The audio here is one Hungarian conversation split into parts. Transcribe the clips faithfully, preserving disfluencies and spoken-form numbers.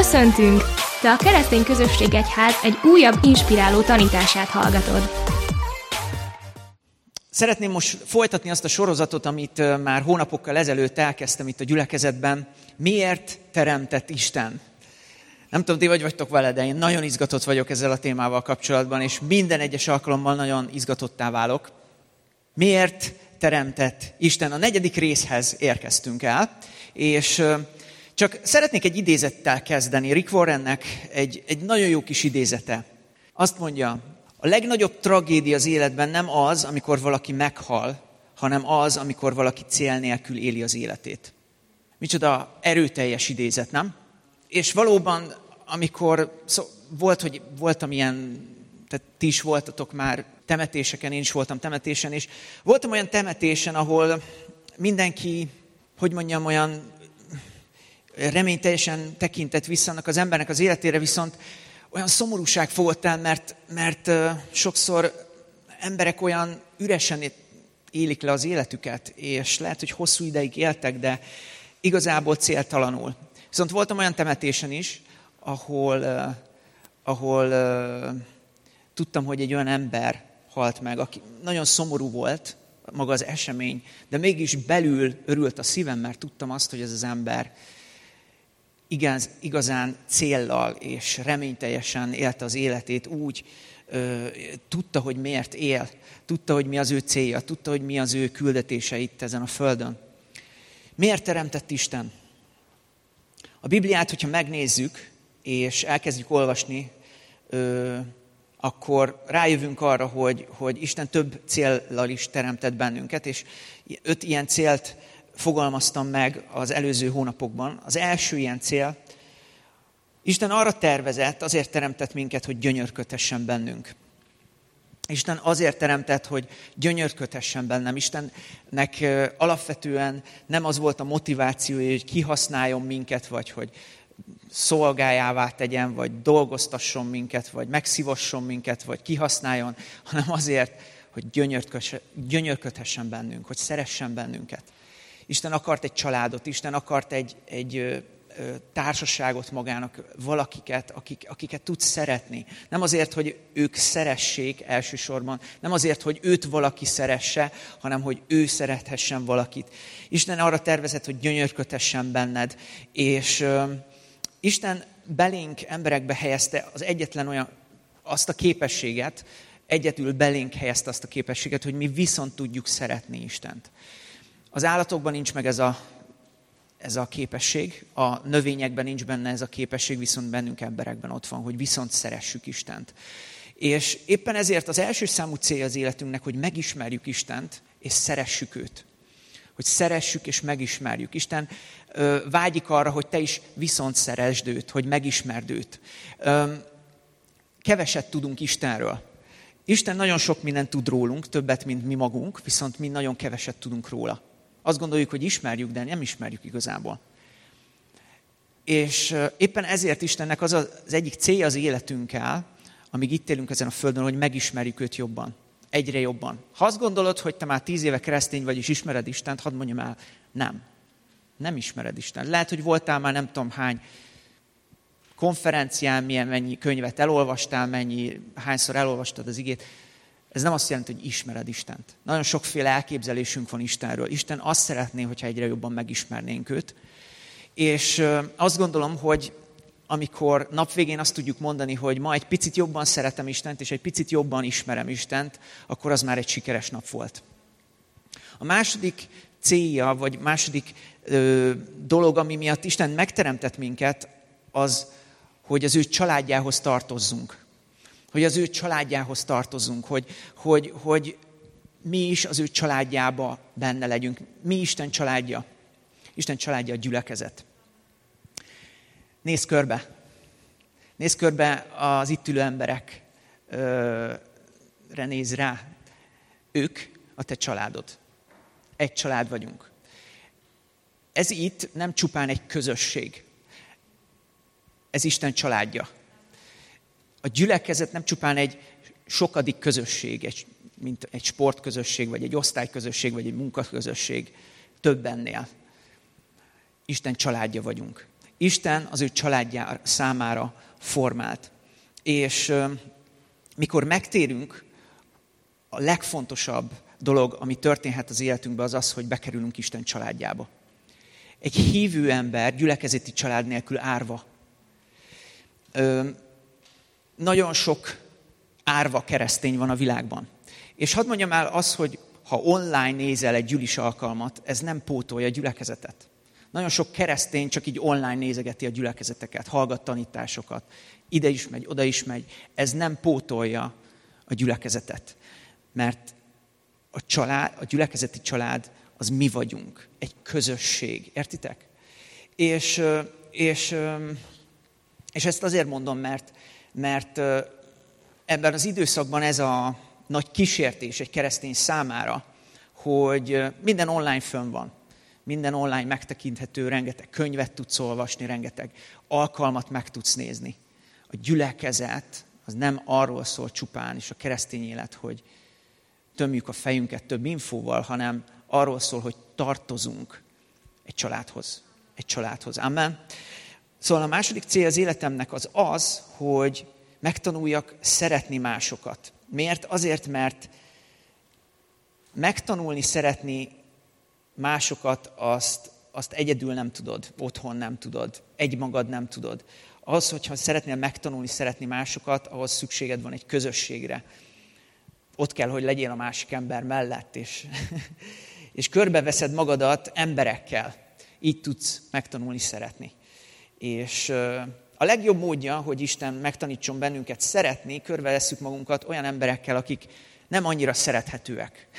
Köszöntünk! Te a Keresztény Közösség Egyház egy újabb inspiráló tanítását hallgatod. Szeretném most folytatni azt a sorozatot, amit már hónapokkal ezelőtt elkezdtem itt a gyülekezetben. Miért teremtett Isten? Nem tudom, ti vagy vagytok vele, de én nagyon izgatott vagyok ezzel a témával kapcsolatban, és minden egyes alkalommal nagyon izgatottá válok. Miért teremtett Isten? A negyedik részhez érkeztünk el, és csak szeretnék egy idézettel kezdeni. Rick Warrennek egy, egy nagyon jó kis idézete. Azt mondja, a legnagyobb tragédia az életben nem az, amikor valaki meghal, hanem az, amikor valaki cél nélkül éli az életét. Micsoda erőteljes idézet, nem? És valóban, amikor szó, volt, hogy voltam ilyen, tehát ti is voltatok már temetéseken, én is voltam temetésen, és voltam olyan temetésen, ahol mindenki, hogy mondjam, olyan reményteljesen tekintett vissza annak az embernek az életére, viszont olyan szomorúság fogott el, mert, mert uh, sokszor emberek olyan üresen élik le az életüket, és lehet, hogy hosszú ideig éltek, de igazából céltalanul. Viszont voltam olyan temetésen is, ahol, uh, ahol uh, tudtam, hogy egy olyan ember halt meg, aki nagyon szomorú volt, maga az esemény, de mégis belül örült a szívem, mert tudtam azt, hogy ez az ember igaz, igazán céllal és reményteljesen élte az életét úgy, ö, tudta, hogy miért él, tudta, hogy mi az ő célja, tudta, hogy mi az ő küldetése itt ezen a földön. Miért teremtett Isten? A Bibliát, hogyha megnézzük, és elkezdjük olvasni, ö, akkor rájövünk arra, hogy, hogy Isten több céllal is teremtett bennünket, és öt ilyen célt fogalmaztam meg az előző hónapokban. Az első ilyen cél, Isten arra tervezett, azért teremtett minket, hogy gyönyörködhessen bennünk. Isten azért teremtett, hogy gyönyörködhessen bennem. Istennek alapvetően nem az volt a motivációja, hogy kihasználjon minket, vagy hogy szolgájává tegyen, vagy dolgoztasson minket, vagy megszívasson minket, vagy kihasználjon, hanem azért, hogy gyönyörködhessen bennünk, hogy szeressen bennünket. Isten akart egy családot, Isten akart egy, egy ö, ö, társaságot magának, valakiket, akik, akiket tud szeretni. Nem azért, hogy ők szeressék elsősorban, nem azért, hogy őt valaki szeresse, hanem hogy ő szerethessen valakit. Isten arra tervezett, hogy gyönyörködhessen benned, és ö, Isten belénk, emberekbe helyezte az egyetlen olyan, azt a képességet, egyedül belénk helyezte azt a képességet, hogy mi viszont tudjuk szeretni Istent. Az állatokban nincs meg ez a, ez a képesség, a növényekben nincs benne ez a képesség, viszont bennünk emberekben ott van, hogy viszont szeressük Istent. És éppen ezért az első számú célja az életünknek, hogy megismerjük Istent, és szeressük őt. Hogy szeressük és megismerjük. Isten ö, vágyik arra, hogy te is viszont szeresd őt, hogy megismerd őt. Ö, keveset tudunk Istenről. Isten nagyon sok mindent tud rólunk, többet, mint mi magunk, viszont mi nagyon keveset tudunk róla. Azt gondoljuk, hogy ismerjük, de nem ismerjük igazából. És éppen ezért Istennek az az egyik célja az életünkkel, amíg itt élünk ezen a földön, hogy megismerjük őt jobban. Egyre jobban. Ha azt gondolod, hogy te már tíz éve keresztény vagy, és ismered Istent, hadd mondjam el, nem. Nem ismered Istent. Lehet, hogy voltál már nem tudom hány konferencián, milyen mennyi könyvet elolvastál, mennyi, hányszor elolvastad az igét. Ez nem azt jelenti, hogy ismered Istent. Nagyon sokféle elképzelésünk van Istenről. Isten azt szeretné, hogyha egyre jobban megismernénk őt. És azt gondolom, hogy amikor napvégén azt tudjuk mondani, hogy ma egy picit jobban szeretem Istent, és egy picit jobban ismerem Istent, akkor az már egy sikeres nap volt. A második célja, vagy második ö, dolog, ami miatt Isten megteremtett minket, az, hogy az ő családjához tartozzunk. Hogy az ő családjához tartozunk, hogy, hogy, hogy mi is az ő családjába benne legyünk. Mi Isten családja? Isten családja a gyülekezet. Nézz körbe. Nézz körbe az itt ülő emberekre, nézz rá. Ők a te családod. Egy család vagyunk. Ez itt nem csupán egy közösség. Ez Isten családja. A gyülekezet nem csupán egy sokadik közösség, egy, mint egy sportközösség, vagy egy osztályközösség, vagy egy munkaközösség. Több ennél. Isten családja vagyunk. Isten az ő családjá számára formált. És mikor megtérünk, a legfontosabb dolog, ami történhet az életünkben, az az, hogy bekerülünk Isten családjába. Egy hívő ember gyülekezeti család nélkül árva. Ö, nagyon sok árva keresztény van a világban. És hadd mondjam el azt, hogy ha online nézel egy gyülis alkalmat, ez nem pótolja a gyülekezetet. Nagyon sok keresztény csak így online nézegeti a gyülekezeteket, hallgat tanításokat, ide is megy, oda is megy. Ez nem pótolja a gyülekezetet. Mert a, család, a gyülekezeti család az mi vagyunk, egy közösség, értitek? És, és, és ezt azért mondom, mert, mert ebben az időszakban ez a nagy kísértés egy keresztény számára, hogy minden online fönn van, minden online megtekinthető, rengeteg könyvet tudsz olvasni, rengeteg alkalmat meg tudsz nézni. A gyülekezet az nem arról szól csupán, és a keresztény élet, hogy tömjük a fejünket több infóval, hanem arról szól, hogy tartozunk egy családhoz. Egy családhoz. Amen. Szóval a második cél az életemnek az az, hogy megtanuljak szeretni másokat. Miért? Azért, mert megtanulni szeretni másokat, azt, azt egyedül nem tudod, otthon nem tudod, egymagad nem tudod. Az, hogyha szeretnél megtanulni szeretni másokat, ahhoz szükséged van egy közösségre. Ott kell, hogy legyél a másik ember mellett, és, és körbeveszed magadat emberekkel. Így tudsz megtanulni szeretni. És a legjobb módja, hogy Isten megtanítson bennünket szeretni, körbevesszük magunkat olyan emberekkel, akik nem annyira szerethetőek.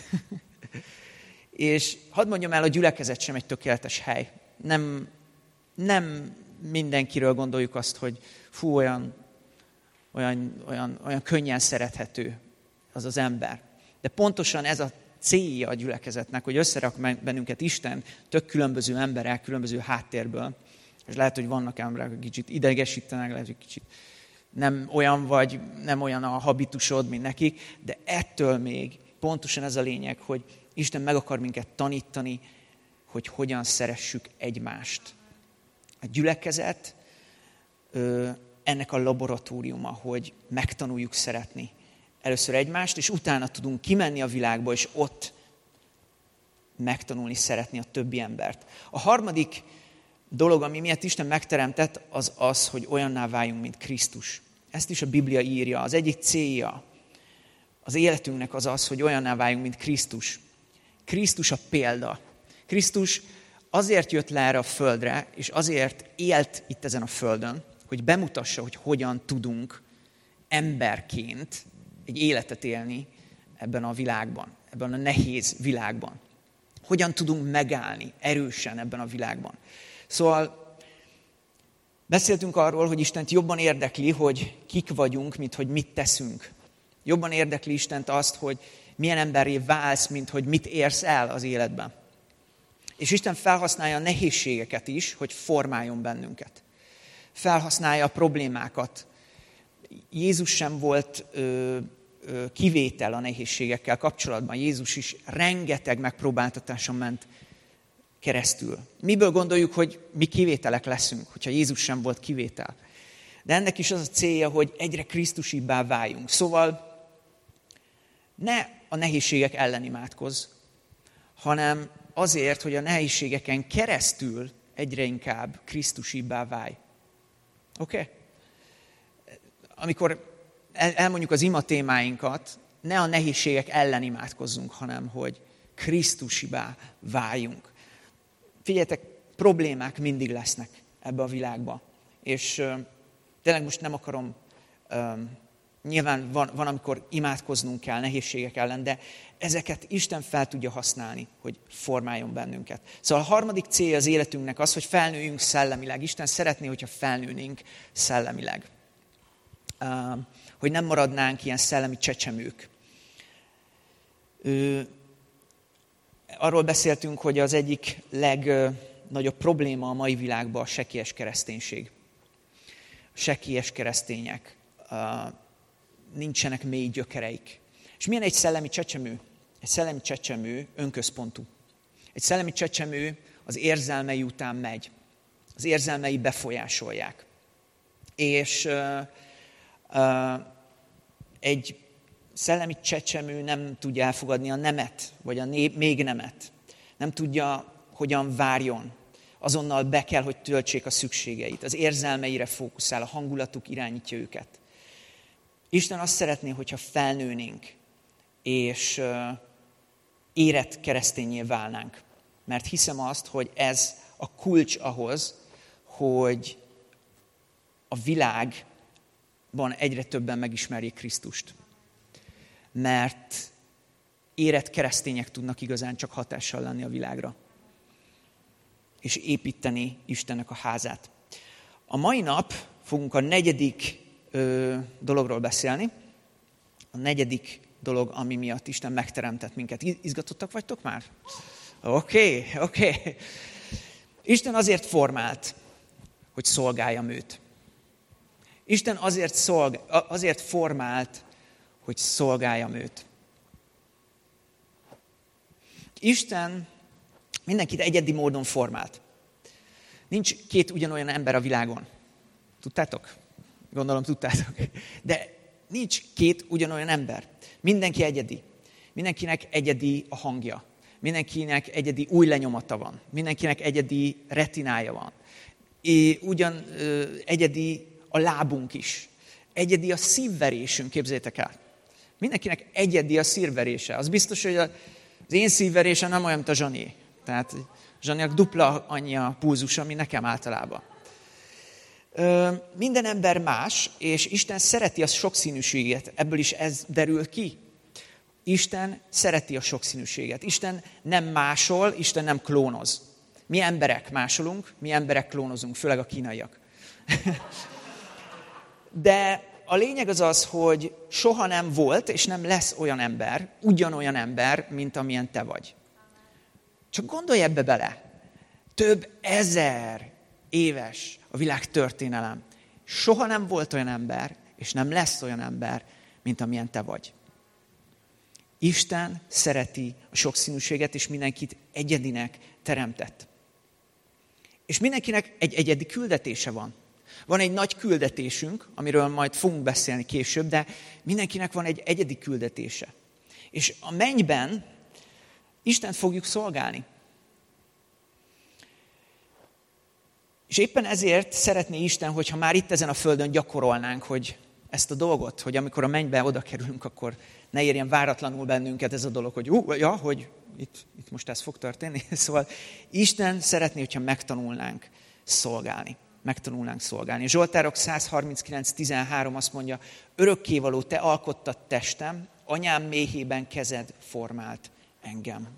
És hadd mondjam el, a gyülekezet sem egy tökéletes hely. Nem, nem mindenkiről gondoljuk azt, hogy fú, olyan, olyan, olyan, olyan könnyen szerethető az az ember. De pontosan ez a célja a gyülekezetnek, hogy összerak bennünket Isten tök különböző emberek, különböző háttérből. És lehet, hogy vannak emberek, akik kicsit idegesítenek, lehet, hogy kicsit nem olyan vagy, nem olyan a habitusod, mint nekik, de ettől még pontosan ez a lényeg, hogy Isten meg akar minket tanítani, hogy hogyan szeressük egymást. A gyülekezet ö, ennek a laboratóriuma, hogy megtanuljuk szeretni először egymást, és utána tudunk kimenni a világba, és ott megtanulni szeretni a többi embert. A harmadik dolog, ami miatt Isten megteremtett, az az, hogy olyanná váljunk, mint Krisztus. Ezt is a Biblia írja. Az egyik célja az életünknek az az, hogy olyanná váljunk, mint Krisztus. Krisztus a példa. Krisztus azért jött le erre a földre, és azért élt itt ezen a földön, hogy bemutassa, hogy hogyan tudunk emberként egy életet élni ebben a világban, ebben a nehéz világban. Hogyan tudunk megállni erősen ebben a világban. Szóval beszéltünk arról, hogy Istent jobban érdekli, hogy kik vagyunk, mint hogy mit teszünk. Jobban érdekli Istent azt, hogy milyen emberré válsz, mint hogy mit érsz el az életben. És Isten felhasználja a nehézségeket is, hogy formáljon bennünket. Felhasználja a problémákat. Jézus sem volt ö, ö, kivétel a nehézségekkel kapcsolatban. Jézus is rengeteg megpróbáltatáson ment keresztül. Miből gondoljuk, hogy mi kivételek leszünk, hogyha Jézus sem volt kivétel? De ennek is az a célja, hogy egyre krisztusibbá váljunk. Szóval ne a nehézségek ellen imádkozz, hanem azért, hogy a nehézségeken keresztül egyre inkább krisztusibbá válj. Oké? Okay? Amikor elmondjuk az ima témáinkat, ne a nehézségek ellen imádkozzunk, hanem hogy krisztusibbá váljunk. Figyeljetek, problémák mindig lesznek ebbe a világba. És uh, tényleg most nem akarom, uh, nyilván van, van, amikor imádkoznunk kell nehézségek ellen, de ezeket Isten fel tudja használni, hogy formáljon bennünket. Szóval a harmadik célja az életünknek az, hogy felnőjünk szellemileg. Isten szeretné, hogyha felnőnénk szellemileg. Uh, hogy nem maradnánk ilyen szellemi csecsemők. Uh, Arról beszéltünk, hogy az egyik legnagyobb probléma a mai világban a sekélyes kereszténység. A sekélyes keresztények. Nincsenek mély gyökereik. És milyen egy szellemi csecsemő? Egy szellemi csecsemő önközpontú. Egy szellemi csecsemő az érzelmei után megy. az érzelmei befolyásolják. És uh, uh, egy szellemi csecsemő nem tudja elfogadni a nemet, vagy a né- még nemet. Nem tudja, hogyan várjon. Azonnal be kell, hogy töltsék a szükségeit. Az érzelmeire fókuszál, a hangulatuk irányítja őket. Isten azt szeretné, hogyha felnőnénk, és uh, érett keresztényé válnánk. Mert hiszem azt, hogy ez a kulcs ahhoz, hogy a világban egyre többen megismerjék Krisztust. Mert érett keresztények tudnak igazán csak hatással lenni a világra. És építeni Istennek a házát. A mai nap fogunk a negyedik ö, dologról beszélni. A negyedik dolog, ami miatt Isten megteremtett minket. Izgatottak vagytok már? Oké, okay, oké. Okay. Isten azért formált, hogy szolgáljam őt. Isten azért, szolg, azért formált, hogy szolgáljam őt. Isten mindenkit egyedi módon formált. Nincs két ugyanolyan ember a világon. Tudtátok? Gondolom tudtátok. De nincs két ugyanolyan ember. Mindenki egyedi. Mindenkinek egyedi a hangja. Mindenkinek egyedi új lenyomata van. Mindenkinek egyedi retinája van. É, ugyan ö, egyedi a lábunk is. Egyedi a szívverésünk, képzeljétek el. Mindenkinek egyedi a szívverése. Az biztos, hogy az én szívverésem nem olyan, mint a Zsanié. Tehát Zsaniak dupla annyi a pulzusa, mint nekem általában. Ö, minden ember más, és Isten szereti a sokszínűséget. Ebből is ez derül ki. Isten szereti a sokszínűséget. Isten nem másol, Isten nem klónoz. Mi emberek másolunk, mi emberek klónozunk, főleg a kínaiak. De a lényeg az az, hogy soha nem volt, és nem lesz olyan ember, ugyanolyan ember, mint amilyen te vagy. Csak gondolj ebbe bele. Több ezer éves a világ történelem. Soha nem volt olyan ember, és nem lesz olyan ember, mint amilyen te vagy. Isten szereti a sokszínűséget, és mindenkit egyedinek teremtett. És mindenkinek egy egyedi küldetése van. Van egy nagy küldetésünk, amiről majd fogunk beszélni később, de mindenkinek van egy egyedi küldetése. És a mennyben Istent fogjuk szolgálni. És éppen ezért szeretné Isten, hogyha már itt ezen a földön gyakorolnánk, hogy ezt a dolgot, hogy amikor a mennybe oda kerülünk, akkor ne érjen váratlanul bennünket ez a dolog, hogy ú, ja, hogy itt, itt most ez fog történni. Szóval Isten szeretné, hogyha megtanulnánk szolgálni. Megtanulnánk szolgálni. Zsoltárok száz harminckilenc tizenhárom azt mondja, örökkévaló, te alkottad testem, anyám méhében kezed formált engem.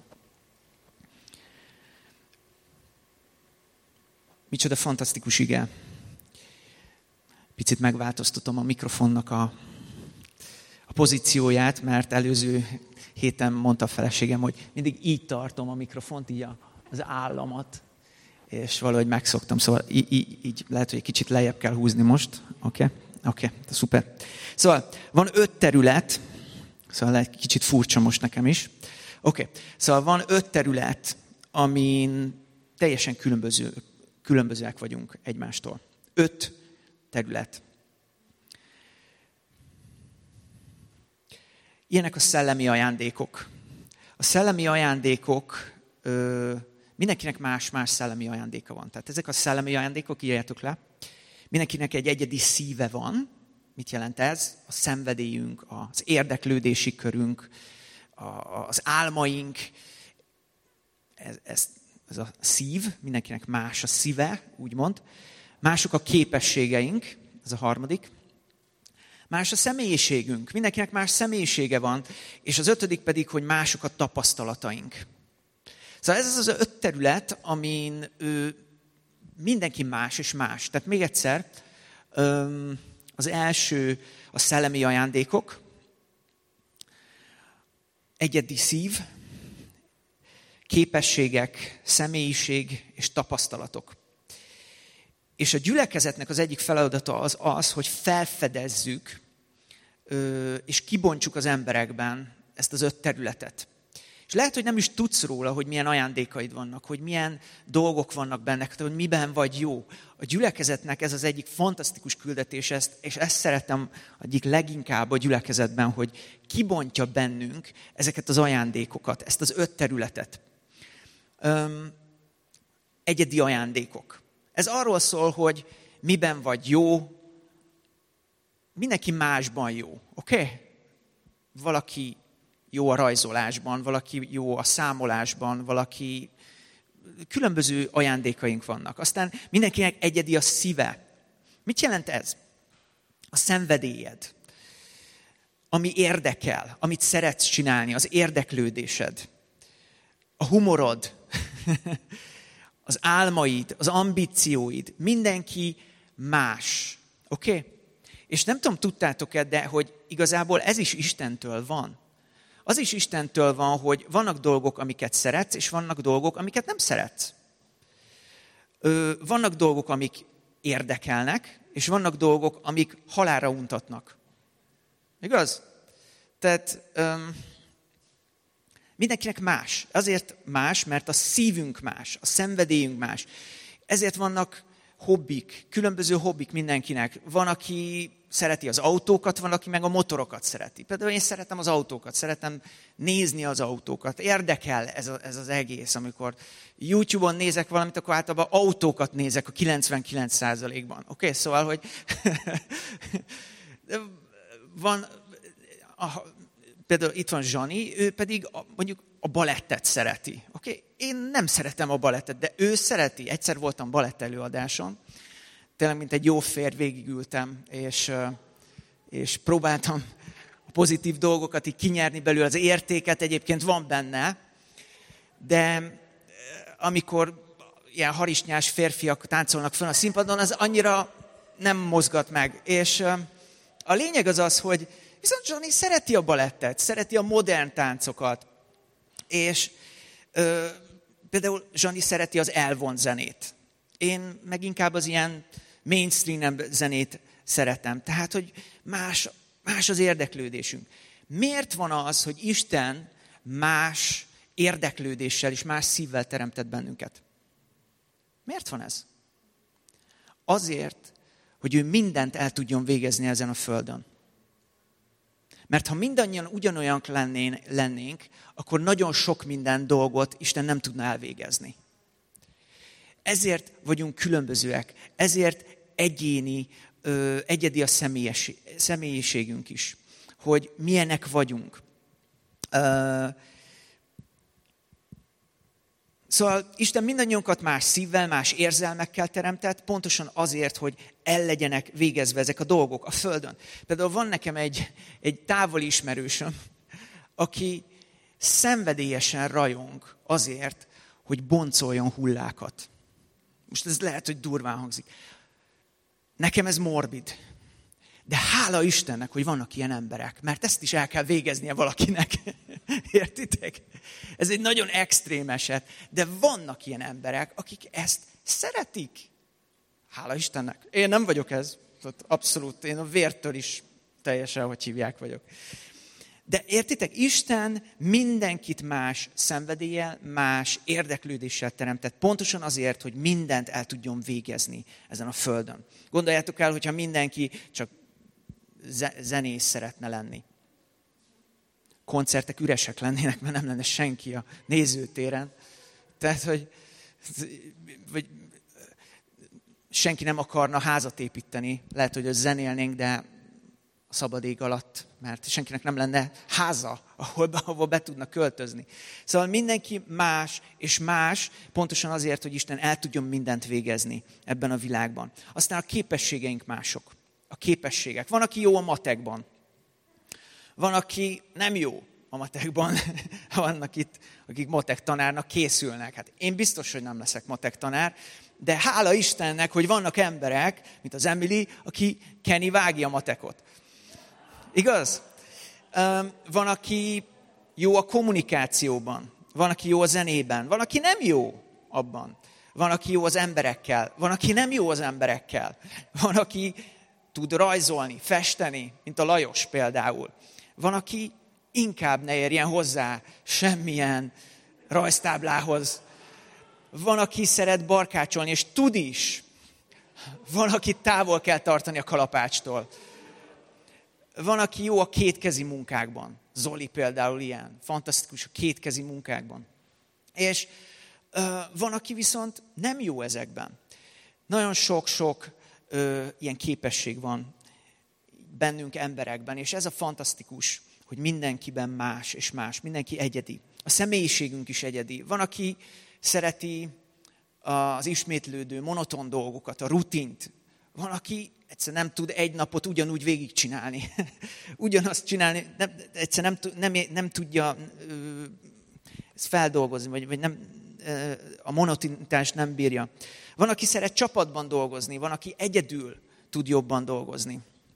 Micsoda fantasztikus ige. Picit megváltoztatom a mikrofonnak a, a pozícióját, mert előző héten mondta a feleségem, hogy mindig így tartom a mikrofont, így a, az államat, és valahogy megszoktam, szóval így, így, így lehet, hogy egy kicsit lejjebb kell húzni most. Oké, okay? oké, okay. Szuper. Szóval van öt terület, szóval lehet kicsit furcsa most nekem is. Oké, okay. Szóval van öt terület, amin teljesen különböző, különbözőek vagyunk egymástól. Öt terület. Ilyenek a szellemi ajándékok. A szellemi ajándékok, ö, mindenkinek más-más szellemi ajándéka van. Tehát ezek a szellemi ajándékok, írjátok le, mindenkinek egy egyedi szíve van. Mit jelent ez? A szenvedélyünk, az érdeklődési körünk, az álmaink, ez, ez, ez a szív, mindenkinek más a szíve, úgymond. Mások a képességeink, ez a harmadik. Más a személyiségünk, mindenkinek más személyisége van, és az ötödik pedig, hogy mások a tapasztalataink. Szóval ez az az öt terület, amin ő, mindenki más és más. Tehát még egyszer, az első a szellemi ajándékok, egyedi szív, képességek, személyiség és tapasztalatok. És a gyülekezetnek az egyik feladata az az, hogy felfedezzük és kibontsuk az emberekben ezt az öt területet. És lehet, hogy nem is tudsz róla, hogy milyen ajándékaid vannak, hogy milyen dolgok vannak benne, hogy miben vagy jó. A gyülekezetnek ez az egyik fantasztikus küldetés, ezt, és ezt szeretem egyik leginkább a gyülekezetben, hogy kibontja bennünk ezeket az ajándékokat, ezt az öt területet. Öm, egyedi ajándékok. Ez arról szól, hogy miben vagy jó, mindenki másban jó, oké? Okay? Valaki jó a rajzolásban, valaki jó a számolásban, valaki... Különböző ajándékaink vannak. Aztán mindenkinek egyedi a szíve. Mit jelent ez? A szenvedélyed, ami érdekel, amit szeretsz csinálni, az érdeklődésed, a humorod, az álmaid, az ambícióid, mindenki más. Oké? Okay? És nem tudom, tudtátok-e, de hogy igazából ez is Istentől van. Az is Istentől van, hogy vannak dolgok, amiket szeretsz, és vannak dolgok, amiket nem szeretsz. Ö, vannak dolgok, amik érdekelnek, és vannak dolgok, amik halálra untatnak. Igaz? Tehát öm, mindenkinek más. Azért más, mert a szívünk más, a szenvedélyünk más. Ezért vannak hobbik, különböző hobbik mindenkinek. Van, aki szereti az autókat, van, aki meg a motorokat szereti. Például én szeretem az autókat, szeretem nézni az autókat. Érdekel ez, a, ez az egész. Amikor YouTube-on nézek valamit, akkor általában autókat nézek a kilencvenkilenc százalékban. Oké, okay? Szóval, hogy van, a, például itt van Zsani, ő pedig a, mondjuk a balettet szereti. Oké, okay? Én nem szeretem a balettet, de ő szereti. Egyszer voltam balett előadáson, tényleg, mint egy jó férj végigültem, és, és próbáltam a pozitív dolgokat így kinyerni belőle, az értéket egyébként van benne, de amikor ilyen harisnyás férfiak táncolnak fel a színpadon, az annyira nem mozgat meg. És a lényeg az az, hogy viszont Zsani szereti a balettet, szereti a modern táncokat, és ö, például Zsani szereti az elvont zenét. Én meg inkább az ilyen mainstream zenét szeretem. Tehát, hogy más, más az érdeklődésünk. Miért van az, hogy Isten más érdeklődéssel és más szívvel teremtett bennünket? Miért van ez? Azért, hogy ő mindent el tudjon végezni ezen a földön. Mert ha mindannyian ugyanolyan lennénk, akkor nagyon sok minden dolgot Isten nem tudna elvégezni. Ezért vagyunk különbözőek, ezért egyéni, ö, egyedi a személyes, személyiségünk is, hogy milyenek vagyunk. Ö, szóval Isten mindannyiunkat más szívvel, más érzelmekkel teremtett, pontosan azért, hogy el legyenek végezve ezek a dolgok a Földön. Például van nekem egy, egy távoli ismerősöm, aki szenvedélyesen rajong azért, hogy boncoljon hullákat. Most ez lehet, hogy durván hangzik. Nekem ez morbid. De hála Istennek, hogy vannak ilyen emberek, mert ezt is el kell végeznie valakinek. Értitek? Ez egy nagyon extrém eset, de vannak ilyen emberek, akik ezt szeretik. Hála Istennek. Én nem vagyok ez. Abszolút. Én a vértől is teljesen, hogy hívják vagyok. De értitek, Isten mindenkit más szenvedéllyel, más érdeklődéssel teremtett. Pontosan azért, hogy mindent el tudjon végezni ezen a földön. Gondoljátok el, hogyha mindenki csak zenész szeretne lenni. Koncertek üresek lennének, mert nem lenne senki a nézőtéren. Tehát, hogy vagy senki nem akarna házat építeni. Lehet, hogy zenélnénk, de a szabad ég alatt, mert senkinek nem lenne háza, ahol be, ahol be tudna költözni. Szóval mindenki más és más, pontosan azért, hogy Isten el tudjon mindent végezni ebben a világban. Aztán a képességeink mások. A képességek. Van, aki jó a matekban. Van, aki nem jó a matekban. Vannak itt, akik matek tanárnak készülnek. Hát én biztos, hogy nem leszek matek tanár, de hála Istennek, hogy vannak emberek, mint az Emily, aki Kenny vágja a matekot. Igaz? Van, aki jó a kommunikációban, van, aki jó a zenében, van, aki nem jó abban. Van, aki jó az emberekkel, van, aki nem jó az emberekkel. Van, aki tud rajzolni, festeni, mint a Lajos például. Van, aki inkább ne érjen hozzá semmilyen rajztáblához. Van, aki szeret barkácsolni, és tud is. Van, aki távol kell tartani a kalapácstól. Van, aki jó a kétkezi munkákban. Zoli például ilyen. Fantasztikus a kétkezi munkákban. És uh, van, aki viszont nem jó ezekben. Nagyon sok-sok uh, ilyen képesség van bennünk emberekben, és ez a fantasztikus, hogy mindenkiben más és más, mindenki egyedi. A személyiségünk is egyedi. Van, aki szereti az ismétlődő, monoton dolgokat, a rutint. Van, aki egyszer nem tud egy napot ugyanúgy végigcsinálni. Ugyanazt csinálni, nem, egyszer nem, nem, nem tudja ö, ezt feldolgozni, vagy, vagy nem, ö, a monotonitást nem bírja. Van, aki szeret csapatban dolgozni, van, aki egyedül tud jobban dolgozni.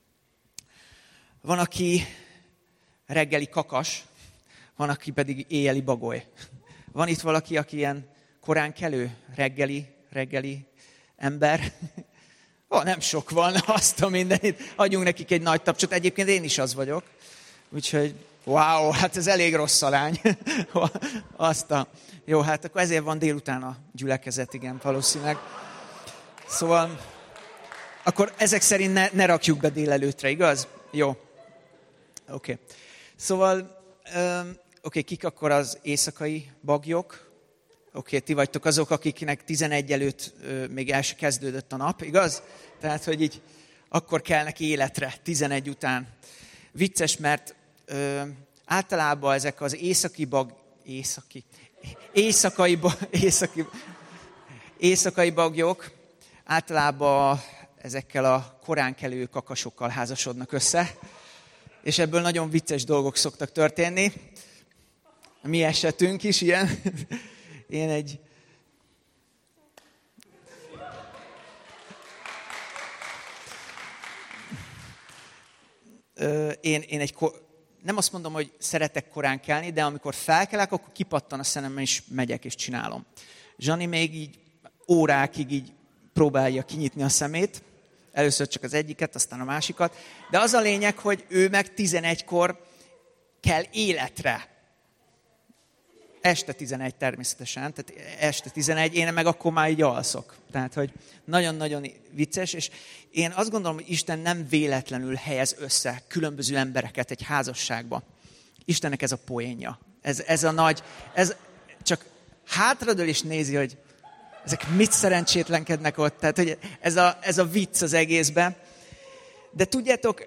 Van, aki reggeli kakas, van, aki pedig éjjeli bagoly. Van itt valaki, aki ilyen korán kelő, reggeli, reggeli ember? Ó, nem sok van, azt a mindenit. Adjunk nekik egy nagy tapsot. Egyébként én is az vagyok. Úgyhogy, wow, hát ez elég rossz alány. Azt a... Jó, hát akkor ezért van délután a gyülekezet, igen, valószínűleg. Szóval, akkor ezek szerint ne, ne rakjuk be délelőtre, igaz? Jó. Oké. Okay. Szóval, um, oké, okay, kik akkor az éjszakai bagyok? Oké, okay, ti vagytok azok, akiknek tizenegy előtt ö, még el se kezdődött a nap, igaz? Tehát, hogy így akkor kelnek életre, tizenegy után. Vicces, mert ö, általában ezek az északi bag... Északi... Éjszakai, éjszaki, éjszakai bagyok általában ezekkel a koránkelő kakasokkal házasodnak össze, és ebből nagyon vicces dolgok szoktak történni. A mi esetünk is ilyen. Én egy... Én, én egy... Nem azt mondom, hogy szeretek korán kelni, de amikor felkelek, akkor kipattan a szememben, és megyek, és csinálom. Zsani még így órákig így próbálja kinyitni a szemét. Először csak az egyiket, aztán a másikat. De az a lényeg, hogy ő meg tizenegykor kell életre. Este tizenegy természetesen, tehát este tizenegy, én meg akkor már így alszok. Tehát, hogy nagyon-nagyon vicces, és én azt gondolom, hogy Isten nem véletlenül helyez össze különböző embereket egy házasságba. Istennek ez a poénja. Ez, ez a nagy, ez csak hátradől is nézi, hogy ezek mit szerencsétlenkednek ott. Tehát, hogy ez a, ez a vicc az egészben. De tudjátok,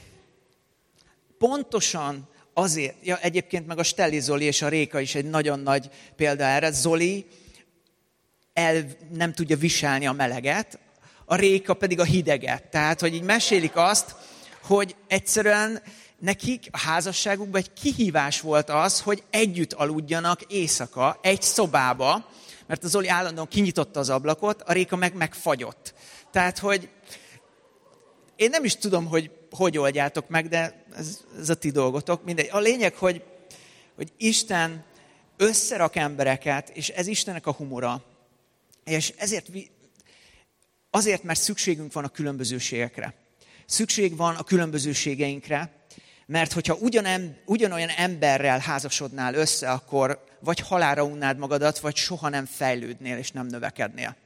pontosan azért, ja, egyébként meg a Stelli Zoli és a Réka is egy nagyon nagy példa erre. Zoli el nem tudja viselni a meleget, a Réka pedig a hideget. Tehát, hogy így mesélik azt, hogy egyszerűen nekik a házasságukban egy kihívás volt az, hogy együtt aludjanak éjszaka egy szobába, mert a Zoli állandóan kinyitotta az ablakot, a Réka meg megfagyott. Tehát, hogy én nem is tudom, hogy hogy oldjátok meg, de ez, ez a ti dolgotok. Mindegy. A lényeg, hogy, hogy Isten összerak embereket, és ez Istennek a humora. És ezért, azért, mert szükségünk van a különbözőségekre. Szükség van a különbözőségeinkre, mert hogyha ugyanem, ugyanolyan emberrel házasodnál össze, akkor vagy halálra unnád magadat, vagy soha nem fejlődnél és nem növekednél.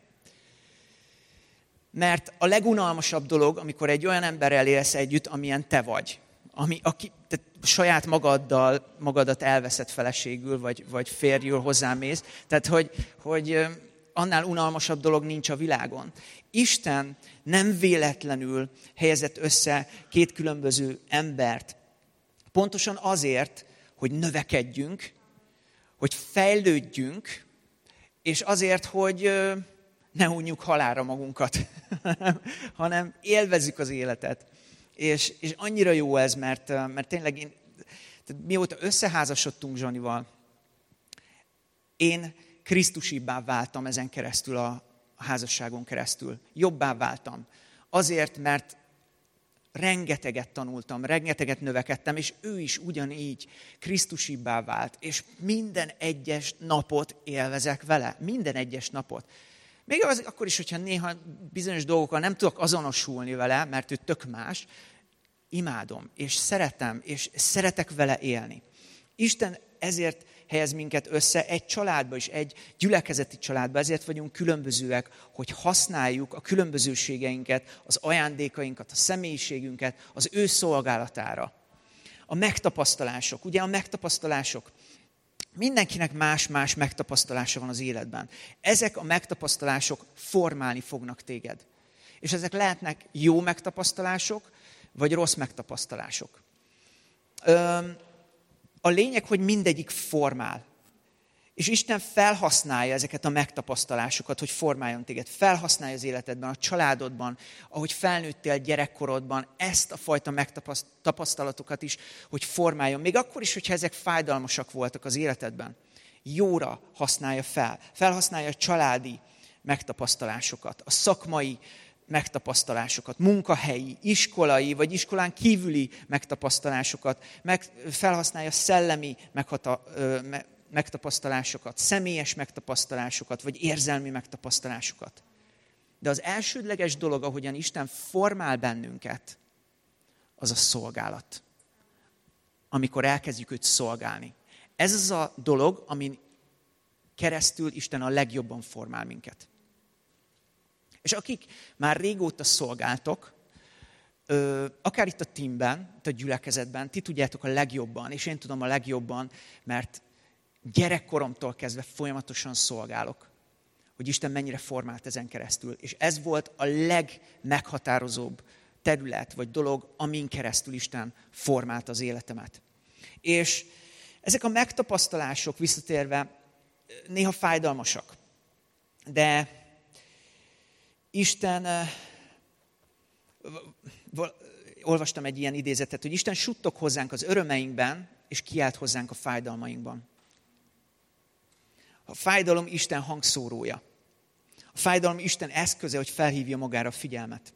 Mert a legunalmasabb dolog, amikor egy olyan emberrel élsz együtt, amilyen te vagy. Ami, aki, tehát saját magaddal, magadat elveszed feleségül, vagy, vagy férjül hozzámész. Tehát, hogy, hogy annál unalmasabb dolog nincs a világon. Isten nem véletlenül helyezett össze két különböző embert. Pontosan azért, hogy növekedjünk, hogy fejlődjünk, és azért, hogy ne unjuk halálra magunkat, hanem élvezzük az életet. És, és annyira jó ez, mert, mert tényleg én, tehát mióta összeházasodtunk Zsanival, én Krisztusibbá váltam ezen keresztül, a, a házasságon keresztül. Jobbá váltam. Azért, mert rengeteget tanultam, rengeteget növekedtem, és ő is ugyanígy Krisztusibbá vált. És minden egyes napot élvezek vele. Minden egyes napot. Még az, akkor is, hogyha néha bizonyos dolgokkal nem tudok azonosulni vele, mert ő tök más, imádom, és szeretem, és szeretek vele élni. Isten ezért helyez minket össze egy családba is, egy gyülekezeti családba, ezért vagyunk különbözőek, hogy használjuk a különbözőségeinket, az ajándékainkat, a személyiségünket az ő szolgálatára. A megtapasztalások, ugye a megtapasztalások, mindenkinek más-más megtapasztalása van az életben. Ezek a megtapasztalások formálni fognak téged. És ezek lehetnek jó megtapasztalások, vagy rossz megtapasztalások. A lényeg, hogy mindegyik formál. És Isten felhasználja ezeket a megtapasztalásokat, hogy formáljon téged. Felhasználja az életedben, a családodban, ahogy felnőttél gyerekkorodban, ezt a fajta megtapasztalatokat is, hogy formáljon. Még akkor is, hogyha ezek fájdalmasak voltak az életedben. Jóra használja fel. Felhasználja a családi megtapasztalásokat, a szakmai megtapasztalásokat, munkahelyi, iskolai vagy iskolán kívüli megtapasztalásokat, meg, felhasználja szellemi meghata, ö, me, megtapasztalásokat, személyes megtapasztalásokat, vagy érzelmi megtapasztalásokat. De az elsődleges dolog, ahogyan Isten formál bennünket, az a szolgálat. Amikor elkezdjük őt szolgálni. Ez az a dolog, amin keresztül Isten a legjobban formál minket. És akik már régóta szolgáltok, akár itt a teamben, itt a gyülekezetben, ti tudjátok a legjobban, és én tudom a legjobban, mert gyerekkoromtól kezdve folyamatosan szolgálok, hogy Isten mennyire formált ezen keresztül. És ez volt a legmeghatározóbb terület, vagy dolog, amin keresztül Isten formált az életemet. És ezek a megtapasztalások, visszatérve, néha fájdalmasak. De Isten, olvastam egy ilyen idézetet, hogy Isten suttog hozzánk az örömeinkben, és kiált hozzánk a fájdalmainkban. A fájdalom Isten hangszórója. A fájdalom Isten eszköze, hogy felhívja magára a figyelmet.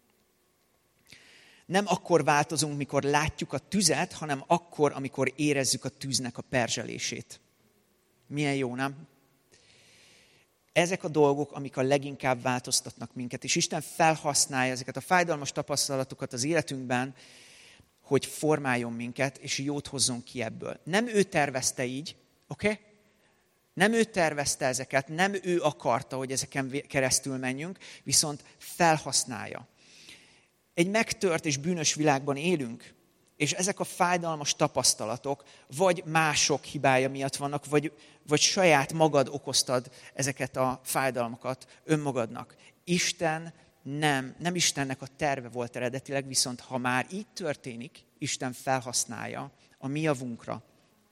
Nem akkor változunk, mikor látjuk a tüzet, hanem akkor, amikor érezzük a tűznek a perzselését. Milyen jó, nem? Ezek a dolgok, amik a leginkább változtatnak minket. És Isten felhasználja ezeket a fájdalmas tapasztalatokat az életünkben, hogy formáljon minket, és jót hozzon ki ebből. Nem ő tervezte így, oké? Okay? Nem ő tervezte ezeket, nem ő akarta, hogy ezeken keresztül menjünk, viszont felhasználja. Egy megtört és bűnös világban élünk, és ezek a fájdalmas tapasztalatok vagy mások hibája miatt vannak, vagy, vagy saját magad okoztad ezeket a fájdalmakat önmagadnak. Isten nem, nem Istennek a terve volt eredetileg, viszont ha már így történik, Isten felhasználja a mi javunkra.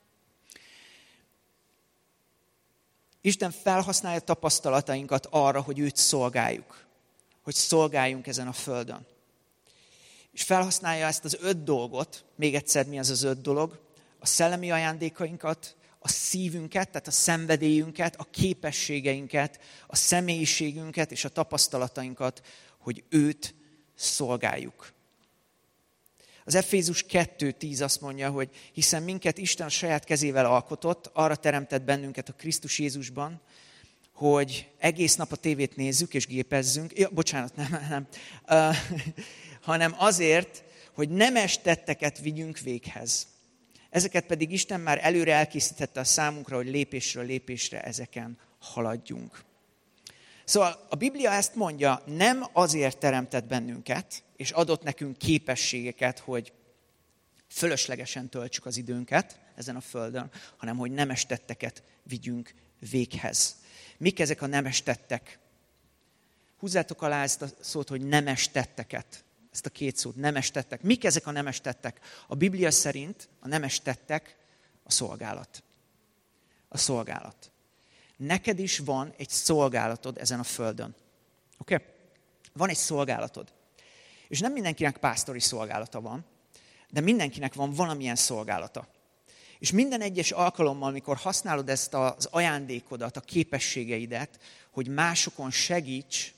Isten felhasználja tapasztalatainkat arra, hogy őt szolgáljuk, hogy szolgáljunk ezen a földön. És felhasználja ezt az öt dolgot, még egyszer mi az az öt dolog, a szellemi ajándékainkat, a szívünket, tehát a szenvedélyünket, a képességeinket, a személyiségünket és a tapasztalatainkat, hogy őt szolgáljuk. Az Efézus kettő tíz azt mondja, hogy hiszen minket Isten a saját kezével alkotott, arra teremtett bennünket a Krisztus Jézusban, hogy egész nap a tévét nézzük és gépezzünk. Ja, bocsánat, nem, nem. Uh, hanem azért, hogy nemes tetteket vigyünk véghez. Ezeket pedig Isten már előre elkészítette a számunkra, hogy lépésről lépésre ezeken haladjunk. Szóval a Biblia ezt mondja, nem azért teremtett bennünket, és adott nekünk képességeket, hogy fölöslegesen töltsük az időnket ezen a földön, hanem hogy nemes tetteket vigyünk véghez. Mik ezek a nemes tettek? Húzzátok alá ezt a szót, hogy nemes tetteket. Ezt a két szót, nemes tettek. Mik ezek a nemes tettek? A Biblia szerint a nemes tettek a szolgálat. A szolgálat. Neked is van egy szolgálatod ezen a földön. Oké? Okay? Van egy szolgálatod. És nem mindenkinek pásztori szolgálata van, de mindenkinek van valamilyen szolgálata. És minden egyes alkalommal, amikor használod ezt az ajándékodat, a képességeidet, hogy másokon segíts,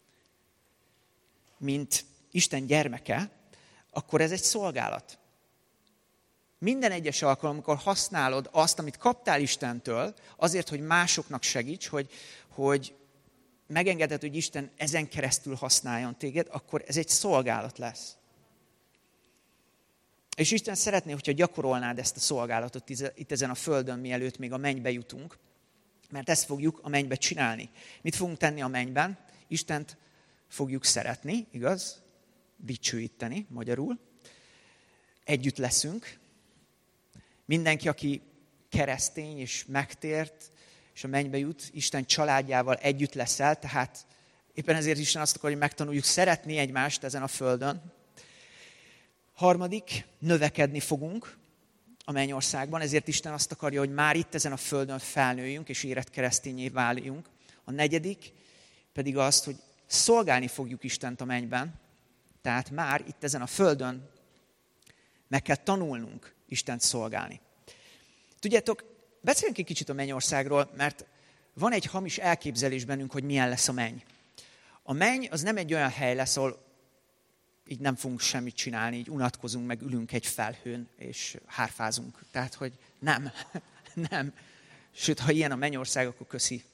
mint Isten gyermeke, akkor ez egy szolgálat. Minden egyes alkalom, amikor használod azt, amit kaptál Istentől, azért, hogy másoknak segíts, hogy, hogy megengeded, hogy Isten ezen keresztül használjon téged, akkor ez egy szolgálat lesz. És Isten szeretné, hogyha gyakorolnád ezt a szolgálatot itt ezen a földön, mielőtt még a mennybe jutunk, mert ezt fogjuk a mennybe csinálni. Mit fogunk tenni a mennyben? Istent fogjuk szeretni, igaz? Dicsőíteni, magyarul. Együtt leszünk. Mindenki, aki keresztény és megtért, és a mennybe jut, Isten családjával együtt leszel, tehát éppen ezért Isten azt akarja, hogy megtanuljuk szeretni egymást ezen a földön. Harmadik, növekedni fogunk a mennyországban, ezért Isten azt akarja, hogy már itt ezen a földön felnőjünk, és érett keresztényé váljunk. A negyedik pedig azt, hogy szolgálni fogjuk Istent a mennyben, tehát már itt ezen a földön meg kell tanulnunk Istent szolgálni. Tudjátok, beszéljünk egy kicsit a mennyországról, mert van egy hamis elképzelés bennünk, hogy milyen lesz a menny. A menny az nem egy olyan hely lesz, ahol így nem fogunk semmit csinálni, így unatkozunk, meg ülünk egy felhőn, és hárfázunk. Tehát, hogy nem, nem. Sőt, ha ilyen a mennyország, akkor köszi.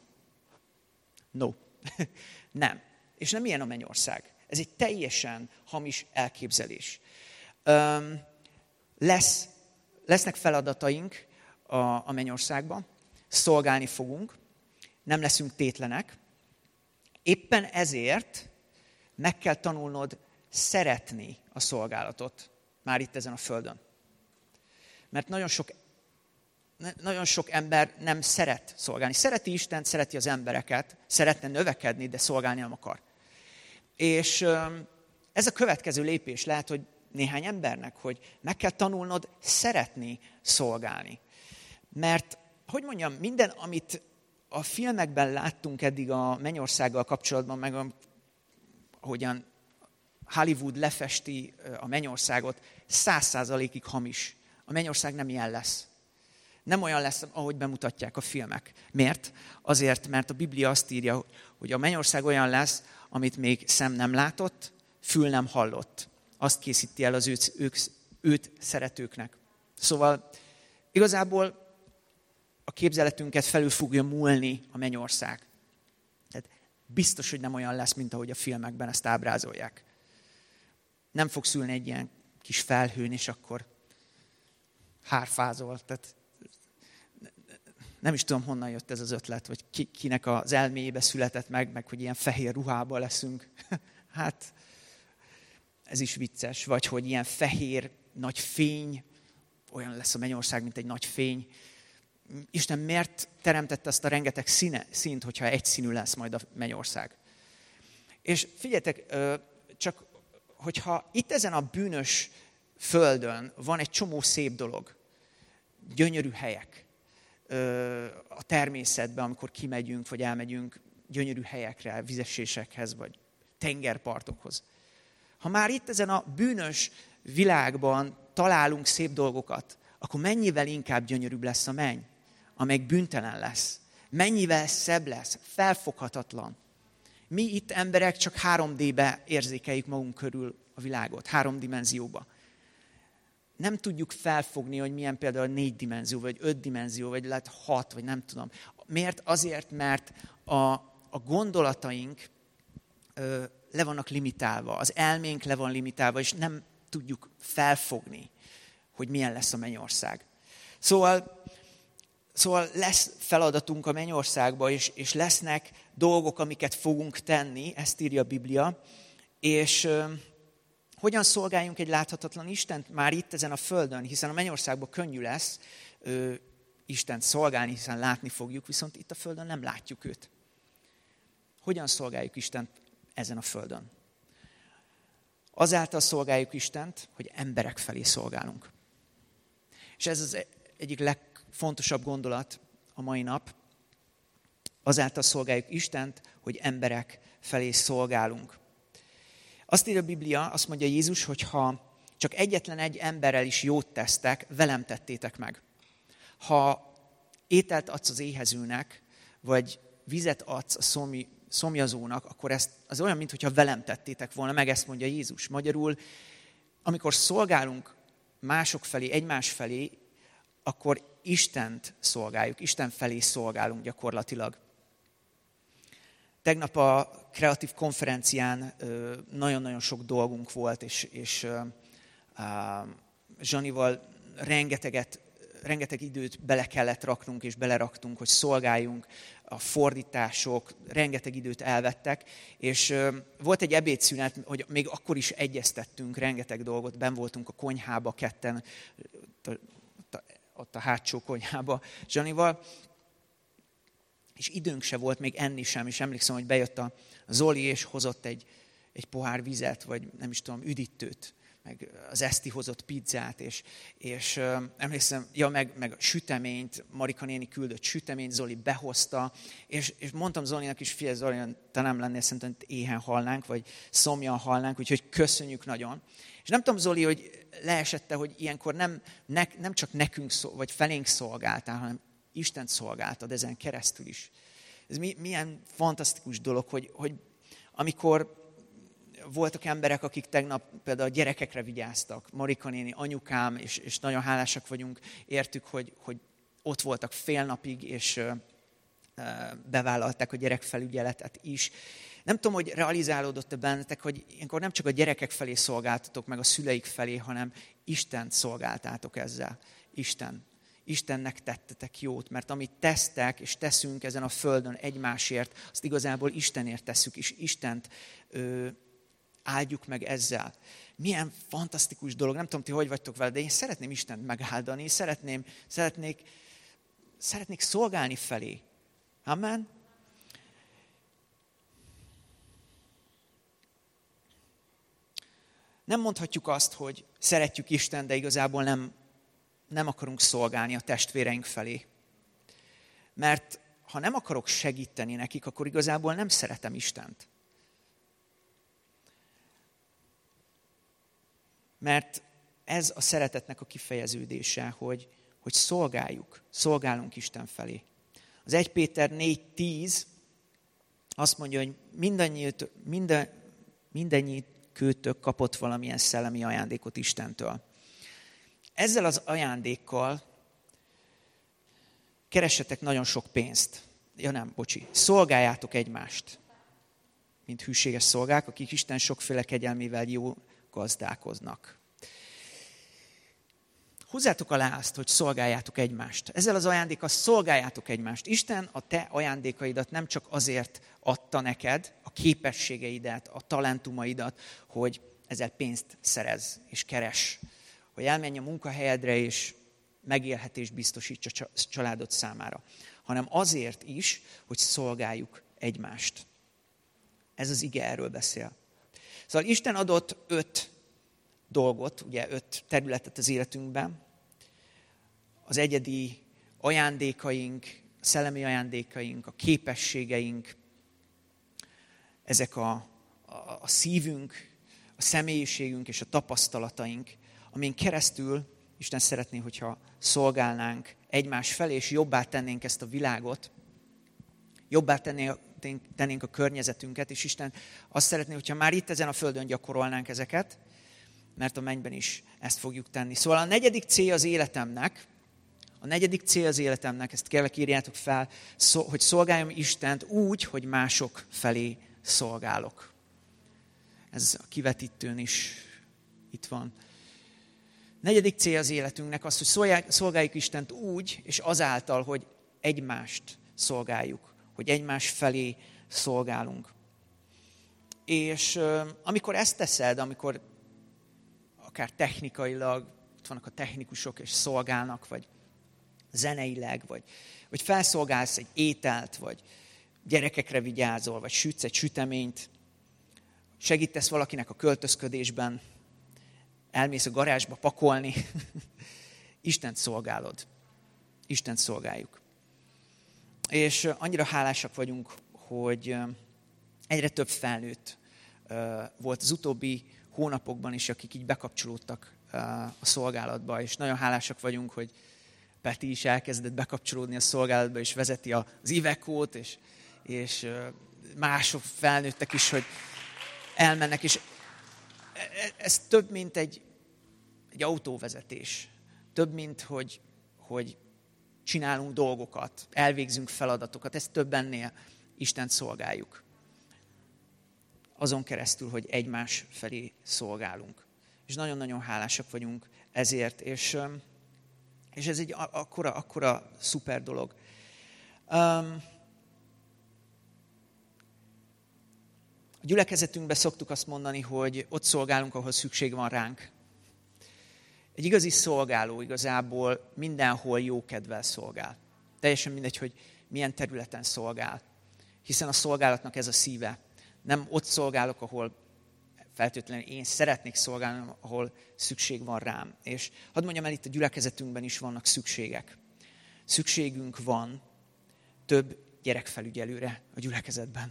No. Nem. És nem ilyen a mennyország. Ez egy teljesen hamis elképzelés. Öm, lesz, lesznek feladataink a, a mennyországban, szolgálni fogunk, nem leszünk tétlenek. Éppen ezért meg kell tanulnod szeretni a szolgálatot már itt ezen a földön. Mert nagyon sok, nagyon sok ember nem szeret szolgálni. Szereti Istent, szereti az embereket, szeretne növekedni, de szolgálni nem akar. És ez a következő lépés lehet, hogy néhány embernek, hogy meg kell tanulnod szeretni szolgálni. Mert, hogy mondjam, minden, amit a filmekben láttunk eddig a mennyországgal kapcsolatban, meg ahogyan Hollywood lefesti a mennyországot, száz százalékig hamis. A mennyország nem ilyen lesz. Nem olyan lesz, ahogy bemutatják a filmek. Miért? Azért, mert a Biblia azt írja, hogy a mennyország olyan lesz, amit még szem nem látott, fül nem hallott. Azt készíti el az őt, ők, őt szeretőknek. Szóval igazából a képzeletünket felül fogja múlni a mennyország. Tehát biztos, hogy nem olyan lesz, mint ahogy a filmekben ezt ábrázolják. Nem fogsz ülni egy ilyen kis felhőn, és akkor hárfázol. Tehát nem is tudom, honnan jött ez az ötlet, vagy ki, kinek az elméjébe született meg, meg hogy ilyen fehér ruhában leszünk. Hát ez is vicces. Vagy hogy ilyen fehér, nagy fény, olyan lesz a mennyország, mint egy nagy fény. Isten miért teremtette azt a rengeteg színe, színt, hogyha egyszínű lesz majd a mennyország? És figyeljetek, csak hogyha itt ezen a bűnös földön van egy csomó szép dolog, gyönyörű helyek, a természetben, amikor kimegyünk, vagy elmegyünk gyönyörű helyekre, vizesésekhez, vagy tengerpartokhoz. Ha már itt ezen a bűnös világban találunk szép dolgokat, akkor mennyivel inkább gyönyörűbb lesz a menny, amely büntelen lesz. Mennyivel szebb lesz, felfoghatatlan. Mi itt emberek csak három dé-be érzékeljük magunk körül a világot, három dimenzióba. Nem tudjuk felfogni, hogy milyen például négy dimenzió, vagy öt dimenzió, vagy lehet hat, vagy nem tudom. Miért? Azért, mert a, a gondolataink ö, le vannak limitálva, az elménk le van limitálva, és nem tudjuk felfogni, hogy milyen lesz a mennyország. Szóval, szóval lesz feladatunk a mennyországba, és, és lesznek dolgok, amiket fogunk tenni, ezt írja a Biblia, és ö, hogyan szolgáljunk egy láthatatlan Istent már itt ezen a földön, hiszen a mennyországban könnyű lesz ö, Istent szolgálni, hiszen látni fogjuk, viszont itt a földön nem látjuk őt. Hogyan szolgáljuk Istent ezen a földön? Azáltal szolgáljuk Istent, hogy emberek felé szolgálunk. És ez az egyik legfontosabb gondolat a mai nap. Azáltal szolgáljuk Istent, hogy emberek felé szolgálunk. Azt írja a Biblia, azt mondja Jézus, hogy ha csak egyetlen egy emberrel is jót tesztek, velem tettétek meg. Ha ételt adsz az éhezőnek, vagy vizet adsz a szomj, szomjazónak, akkor ez az olyan, mintha velem tettétek volna, meg ezt mondja Jézus. Magyarul, amikor szolgálunk mások felé, egymás felé, akkor Istent szolgáljuk, Isten felé szolgálunk gyakorlatilag. Tegnap a kreatív konferencián nagyon-nagyon sok dolgunk volt, és, és Zsanival rengeteget, rengeteg időt bele kellett raknunk, és beleraktunk, hogy szolgáljunk. A fordítások rengeteg időt elvettek, és volt egy ebédszünet, hogy még akkor is egyeztettünk rengeteg dolgot, benn voltunk a konyhába ketten, ott a hátsó konyhába Zsanival, és időnk se volt még enni sem, és emlékszem, hogy bejött a Zoli, és hozott egy, egy pohár vizet, vagy nem is tudom, üdítőt, meg az Eszti hozott pizzát, és, és uh, emlékszem, ja, meg, meg süteményt, Marika néni küldött süteményt, Zoli behozta, és, és mondtam Zolinak is, figyelj Zoli, te nem lennél, szerintem éhen halnánk, vagy szomjan halnánk, úgyhogy köszönjük nagyon. És nem tudom, Zoli, hogy leesette, hogy ilyenkor nem, ne, nem csak nekünk, szol, vagy felénk szolgáltál, hanem Istent szolgáltad ezen keresztül is. Ez mi, milyen fantasztikus dolog, hogy, hogy amikor voltak emberek, akik tegnap például a gyerekekre vigyáztak, Marika néni, anyukám, és, és nagyon hálásak vagyunk, értük, hogy, hogy ott voltak fél napig, és uh, bevállalták a gyerekfelügyeletet is. Nem tudom, hogy realizálódott-e bennetek, hogy ilyenkor nem csak a gyerekek felé szolgáltatok, meg a szüleik felé, hanem Istent szolgáltátok ezzel. Isten. Istennek tettetek jót, mert amit tesztek és teszünk ezen a földön egymásért, azt igazából Istenért tesszük, és Istent ö, áldjuk meg ezzel. Milyen fantasztikus dolog, nem tudom, ti hogy vagytok vele, de én szeretném Istent megáldani, szeretném, szeretnék, szeretnék szolgálni felé. Amen? Nem mondhatjuk azt, hogy szeretjük Istent, de igazából nem, nem akarunk szolgálni a testvéreink felé. Mert ha nem akarok segíteni nekik, akkor igazából nem szeretem Istent. Mert ez a szeretetnek a kifejeződése, hogy, hogy szolgáljuk, szolgálunk Isten felé. Az Első Péter négy tíz azt mondja, hogy mindannyiut, minden, mindennyiőtök kapott valamilyen szellemi ajándékot Istentől. Ezzel az ajándékkal keressetek nagyon sok pénzt. Ja nem, bocsi, szolgáljátok egymást, mint hűséges szolgák, akik Isten sokféle kegyelmével jó gazdálkoznak. Húzzátok alá azt, hogy szolgáljátok egymást. Ezzel az ajándékkal szolgáljátok egymást. Isten a te ajándékaidat nem csak azért adta neked, a képességeidet, a talentumaidat, hogy ezzel pénzt szerez és keres. Hogy elmenj a munkahelyedre és megélhetést biztosíts a családod számára. Hanem azért is, hogy szolgáljuk egymást. Ez az ige erről beszél. Szóval Isten adott öt dolgot, ugye öt területet az életünkben. Az egyedi ajándékaink, a szellemi ajándékaink, a képességeink, ezek a, a, a szívünk, a személyiségünk és a tapasztalataink, amin keresztül Isten szeretné, hogyha szolgálnánk egymás felé, és jobbá tennénk ezt a világot, jobbá tennénk, tennénk a környezetünket, és Isten azt szeretné, hogyha már itt ezen a földön gyakorolnánk ezeket, mert a mennyben is ezt fogjuk tenni. Szóval a negyedik cél az életemnek, a negyedik cél az életemnek, ezt kérlek írjátok fel, hogy szolgáljam Istent úgy, hogy mások felé szolgálok. Ez a kivetítőn is itt van. Negyedik cél az életünknek az, hogy szolgáljuk Istent úgy, és azáltal, hogy egymást szolgáljuk, hogy egymás felé szolgálunk. És uh, amikor ezt teszed, amikor akár technikailag, ott vannak a technikusok és szolgálnak, vagy zeneileg, vagy, vagy felszolgálsz egy ételt, vagy gyerekekre vigyázol, vagy sütsz egy süteményt, segítesz valakinek a költözködésben, elmész a garázsba pakolni, Istent szolgálod. Istent szolgáljuk. És annyira hálásak vagyunk, hogy egyre több felnőtt volt az utóbbi hónapokban is, akik így bekapcsolódtak a szolgálatba, és nagyon hálásak vagyunk, hogy Peti is elkezdett bekapcsolódni a szolgálatba, és vezeti az Ivekót, és, és mások felnőttek is, hogy elmennek, és ez több, mint egy, egy autóvezetés. Több, mint hogy, hogy csinálunk dolgokat, elvégzünk feladatokat, ez több ennél, Istent szolgáljuk. Azon keresztül, hogy egymás felé szolgálunk. És nagyon-nagyon hálásak vagyunk ezért. És, és ez egy akkora, akkora szuper dolog. Um, a gyülekezetünkben szoktuk azt mondani, hogy ott szolgálunk, ahol szükség van ránk. Egy igazi szolgáló igazából mindenhol jókedvel szolgál. Teljesen mindegy, hogy milyen területen szolgál. Hiszen a szolgálatnak ez a szíve. Nem ott szolgálok, ahol feltétlenül én szeretnék szolgálni, ahol szükség van rám. És hadd mondjam el, itt a gyülekezetünkben is vannak szükségek. Szükségünk van több gyerekfelügyelőre a gyülekezetben.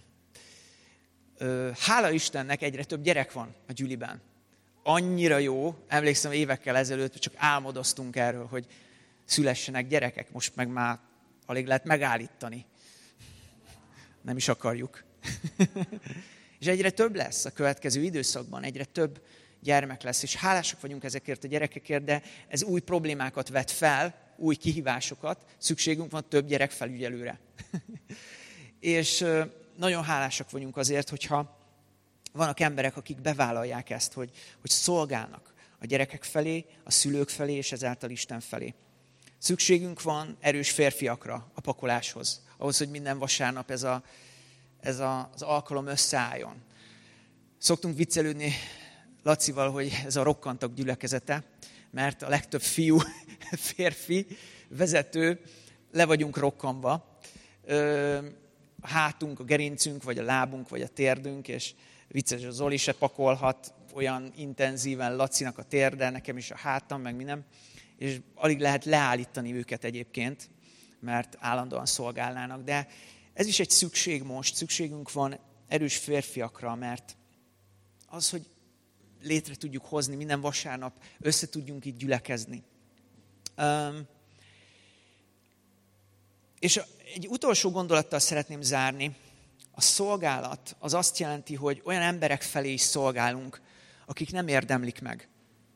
Hála Istennek egyre több gyerek van a gyüliben. Annyira jó, emlékszem évekkel ezelőtt, csak álmodoztunk erről, hogy szülessenek gyerekek, most meg már alig lehet megállítani. Nem is akarjuk. És egyre több lesz a következő időszakban, egyre több gyermek lesz, és hálásak vagyunk ezekért a gyerekekért, de ez új problémákat vet fel, új kihívásokat, szükségünk van több gyerekfelügyelőre. És nagyon hálásak vagyunk azért, hogyha vannak emberek, akik bevállalják ezt, hogy, hogy szolgálnak a gyerekek felé, a szülők felé, és ezáltal Isten felé. Szükségünk van erős férfiakra a pakoláshoz, ahhoz, hogy minden vasárnap ez, a, ez a, az alkalom összeálljon. Szoktunk viccelődni Lacival, hogy ez a rokkantak gyülekezete, mert a legtöbb fiú, férfi, vezető, le vagyunk rokkanva. A hátunk, a gerincünk, vagy a lábunk, vagy a térdünk, és vicces, a Zoli se pakolhat olyan intenzíven Lacinak a térde, nekem is a hátam, meg minden. És alig lehet leállítani őket egyébként, mert állandóan szolgálnának. De ez is egy szükség most, szükségünk van erős férfiakra, mert az, hogy létre tudjuk hozni, minden vasárnap össze tudjunk itt gyülekezni. Um, és egy utolsó gondolattal szeretném zárni. A szolgálat az azt jelenti, hogy olyan emberek felé is szolgálunk, akik nem érdemlik meg.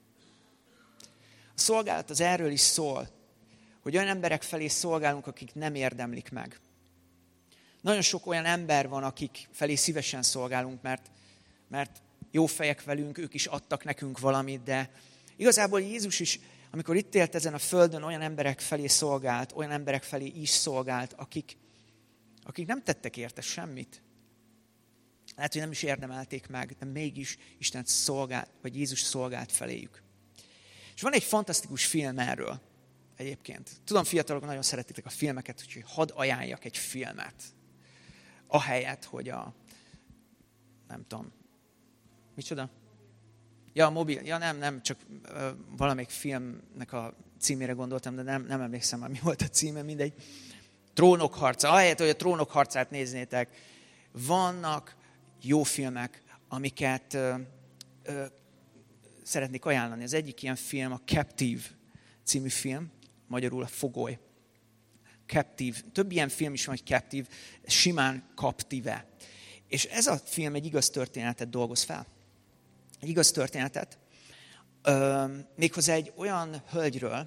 A szolgálat az erről is szól, hogy olyan emberek felé szolgálunk, akik nem érdemlik meg. Nagyon sok olyan ember van, akik felé szívesen szolgálunk, mert, mert jó fejek velünk, ők is adtak nekünk valamit, de igazából Jézus is, amikor itt élt ezen a földön, olyan emberek felé szolgált, olyan emberek felé is szolgált, akik, akik nem tettek érte semmit. Lehet, hogy nem is érdemelték meg, de mégis Isten szolgált, vagy Jézus szolgált feléjük. És van egy fantasztikus film erről egyébként. Tudom, fiatalok nagyon szeretitek a filmeket, úgyhogy hadd ajánljak egy filmet. Ahelyett, hogy a, nem tudom, micsoda? Ja, a mobil, ja nem, nem, csak uh, valamelyik filmnek a címére gondoltam, de nem, nem emlékszem már, mi volt a címe, mindegy. Trónok harca. Ahelyett, hogy a Trónok harcát néznétek, vannak jó filmek, amiket uh, uh, szeretnék ajánlani. Az egyik ilyen film a Captive című film, magyarul a Fogoly. Captive. Több ilyen film is van, hogy Captive, simán Captive. És ez a film egy igaz történetet dolgoz fel. Egy igaz történetet. Ö, méghozzá egy olyan hölgyről,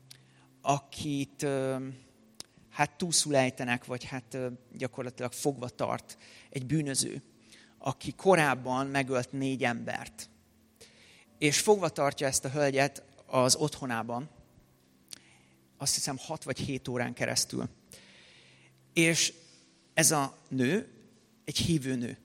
akit ö, hát túlszul ejtenek, vagy hát ö, gyakorlatilag fogva tart egy bűnöző, aki korábban megölt négy embert. És fogva tartja ezt a hölgyet az otthonában, azt hiszem hat vagy hét órán keresztül. És ez a nő egy hívő nő.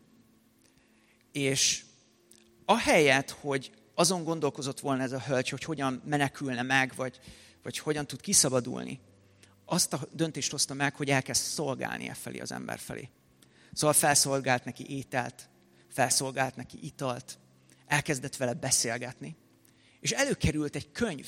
És ahelyett, hogy azon gondolkozott volna ez a hölgy, hogy hogyan menekülne meg, vagy, vagy hogyan tud kiszabadulni, azt a döntést hozta meg, hogy elkezd szolgálni e felé az ember felé. Szóval felszolgált neki ételt, felszolgált neki italt, elkezdett vele beszélgetni, és előkerült egy könyv.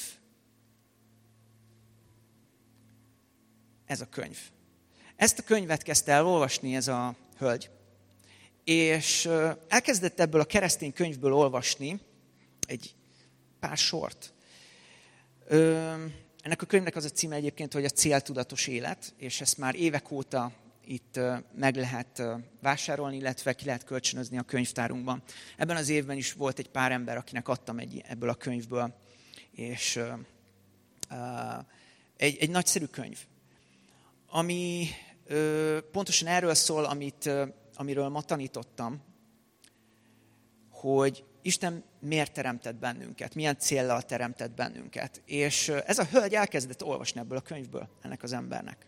Ez a könyv. Ezt a könyvet kezdte el olvasni ez a hölgy, és elkezdett ebből a keresztény könyvből olvasni egy pár sort. Ennek a könyvnek az a címe egyébként, hogy a céltudatos élet, és ezt már évek óta itt meg lehet vásárolni, illetve ki lehet kölcsönözni a könyvtárunkban. Ebben az évben is volt egy pár ember, akinek adtam egy, ebből a könyvből, és egy, egy nagyszerű könyv, ami pontosan erről szól, amit, amiről ma tanítottam, hogy Isten miért teremtett bennünket, milyen céllal teremtett bennünket. És ez a hölgy elkezdett olvasni ebből a könyvből ennek az embernek.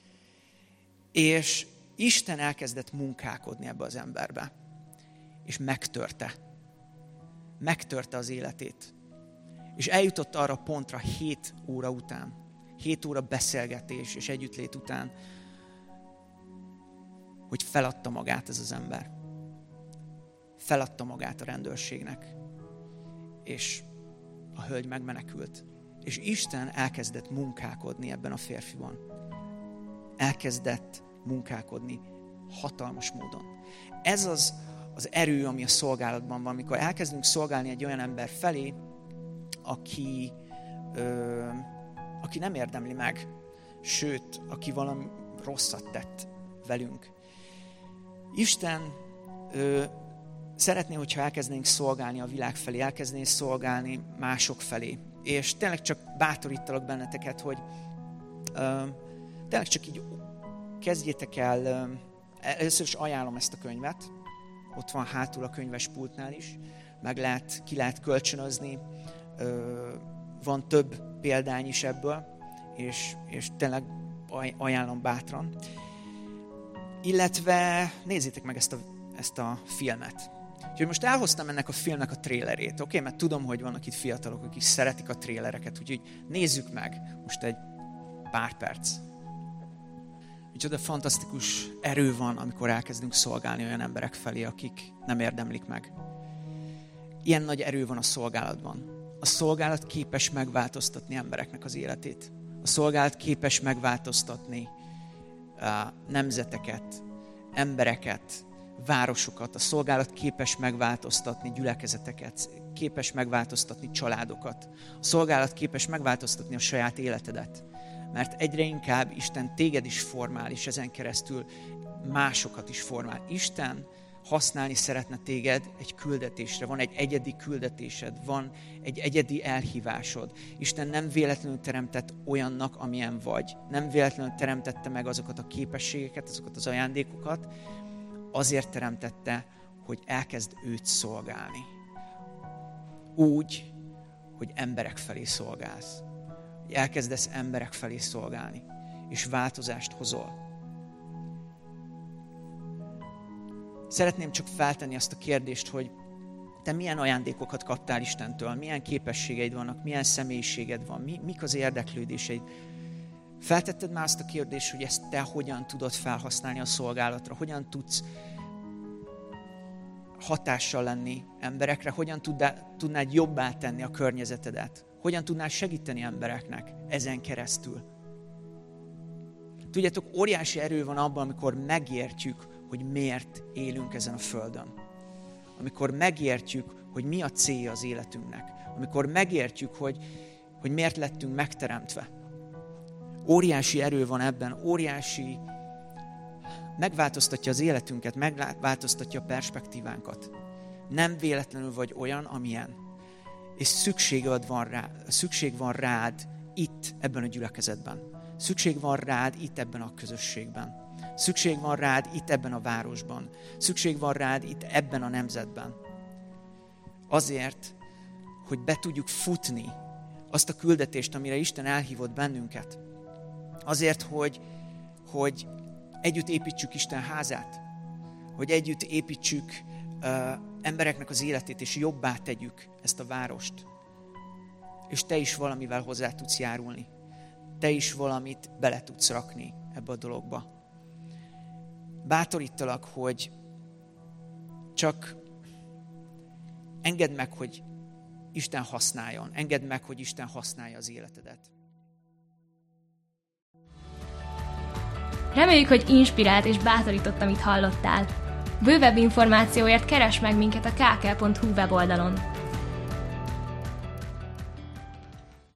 És Isten elkezdett munkálkodni ebbe az emberbe. És megtörte. Megtörte az életét. És eljutott arra a pontra hét óra után, hét óra beszélgetés és együttlét után, hogy feladta magát ez az ember. Feladta magát a rendőrségnek. És a hölgy megmenekült. És Isten elkezdett munkálkodni ebben a férfiban. Elkezdett munkálkodni hatalmas módon. Ez az az erő, ami a szolgálatban van, amikor elkezdünk szolgálni egy olyan ember felé, aki, ö, aki nem érdemli meg, sőt, aki valami rosszat tett velünk. Isten ö, szeretné, hogyha elkezdenénk szolgálni a világ felé, elkezdenénk szolgálni mások felé. És tényleg csak bátorítalak benneteket, hogy ö, tényleg csak így kezdjétek el, ö, először is ajánlom ezt a könyvet, ott van hátul a könyvespultnál is, meg lehet, ki lehet kölcsönözni, ö, van több példány is ebből, és, és tényleg ajánlom bátran. Illetve nézzétek meg ezt a, ezt a filmet. Úgyhogy most elhoztam ennek a filmnek a trélerét, oké? Okay? Mert tudom, hogy vannak itt fiatalok, akik szeretik a trélereket, úgyhogy nézzük meg most egy pár perc. Micsoda fantasztikus erő van, amikor elkezdünk szolgálni olyan emberek felé, akik nem érdemlik meg. Ilyen nagy erő van a szolgálatban. A szolgálat képes megváltoztatni embereknek az életét. A szolgálat képes megváltoztatni uh, nemzeteket, embereket, városokat. A szolgálat képes megváltoztatni gyülekezeteket, képes megváltoztatni családokat. A szolgálat képes megváltoztatni a saját életedet. Mert egyre inkább Isten téged is formál, és ezen keresztül másokat is formál. Isten használni szeretne téged egy küldetésre. Van egy egyedi küldetésed, van egy egyedi elhívásod. Isten nem véletlenül teremtett olyannak, amilyen vagy. Nem véletlenül teremtette meg azokat a képességeket, azokat az ajándékokat. Azért teremtette, hogy elkezd őt szolgálni. Úgy, hogy emberek felé szolgálsz. Elkezdesz emberek felé szolgálni, és változást hozol. Szeretném csak feltenni azt a kérdést, hogy te milyen ajándékokat kaptál Istentől, milyen képességeid vannak, milyen személyiséged van, mi, mik az érdeklődéseid. Feltetted már azt a kérdést, hogy ezt te hogyan tudod felhasználni a szolgálatra, hogyan tudsz hatással lenni emberekre, hogyan tudnád jobbá tenni a környezetedet, hogyan tudnál segíteni embereknek ezen keresztül. Tudjátok, óriási erő van abban, amikor megértjük, hogy miért élünk ezen a földön. Amikor megértjük, hogy mi a célja az életünknek. Amikor megértjük, hogy, hogy miért lettünk megteremtve. Óriási erő van ebben, óriási, megváltoztatja az életünket, megváltoztatja a perspektívánkat. Nem véletlenül vagy olyan, amilyen. És szükséged van rá, szükség van rád itt, ebben a gyülekezetben. Szükség van rád itt, ebben a közösségben. Szükség van rád itt, ebben a városban. Szükség van rád itt, ebben a nemzetben. Azért, hogy be tudjuk futni azt a küldetést, amire Isten elhívott bennünket. Azért, hogy, hogy együtt építsük Isten házát. Hogy együtt építsük uh, embereknek az életét, és jobbá tegyük ezt a várost. És te is valamivel hozzá tudsz járulni. Te is valamit bele tudsz rakni ebbe a dologba. Bátorítalak, hogy csak engedd meg, hogy Isten használjon. Engedd meg, hogy Isten használja az életedet. Reméljük, hogy inspirált és bátorított, amit hallottál. Bővebb információért keresd meg minket a kákel pont hu weboldalon.